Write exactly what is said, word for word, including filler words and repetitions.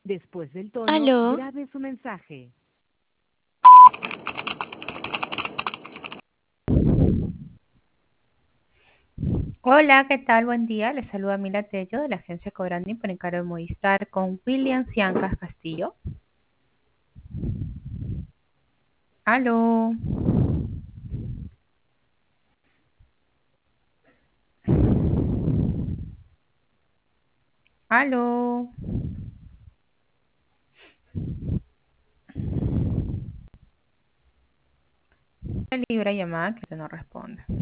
Después del tono, Aló. grabe su mensaje. Hola, ¿qué tal? Buen día. Les saluda Mila Tello de la agencia Cobranding por encargo de Movistar con William Ciancas Castillo. Aló. Aló. La libra llamada que no responde.